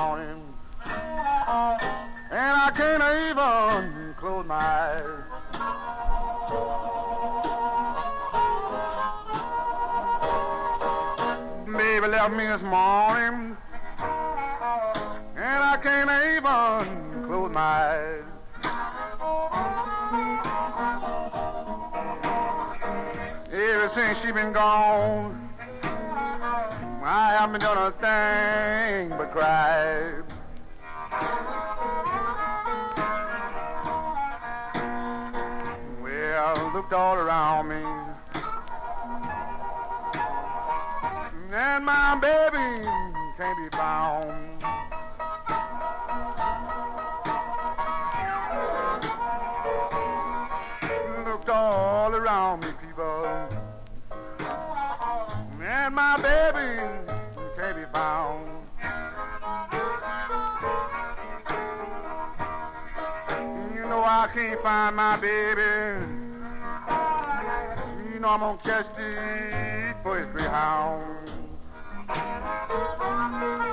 morning, and I can't even close my eyes. Baby left me this morning, and I can't even close my eyes. Ever since she been gone, I haven't done a thing but cry. Well, looked all around me, and my baby can't be found. Looked all around me, people, and my baby can't be found. You know I can't find my baby. You know I'm gonna catch the for his greyhound.